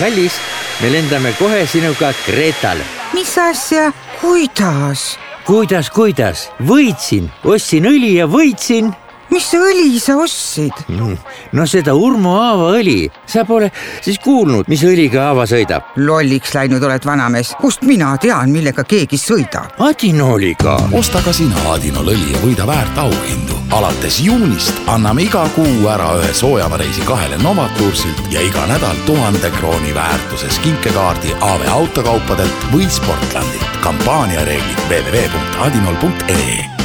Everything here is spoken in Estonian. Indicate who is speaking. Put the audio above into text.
Speaker 1: kallis, me lendame kohe sinuga Kreetale.
Speaker 2: Mis asja? Kuidas?
Speaker 1: Kuidas? Võitsin, ostsin õli ja võitsin.
Speaker 2: Mis õli sa ostsid?
Speaker 1: No seda Urmo Aava õli. Sa pole siis kuulnud, mis õliga Aava sõidab?
Speaker 2: Lolliks läinud oled, vanamees. Kust mina tean, millega keegi sõidab?
Speaker 1: Adinoliga.
Speaker 3: Osta ka sina Adinol õli ja võida väärt auhindu. Alates juunist anname iga kuu ära ühe soojamareisi 2 Novatursilt ja iga nädal 1000 krooni väärtuses kinkekaardi AV autokaupadelt või Sportlandilt. Kampaania reeglid www.adinol.ee.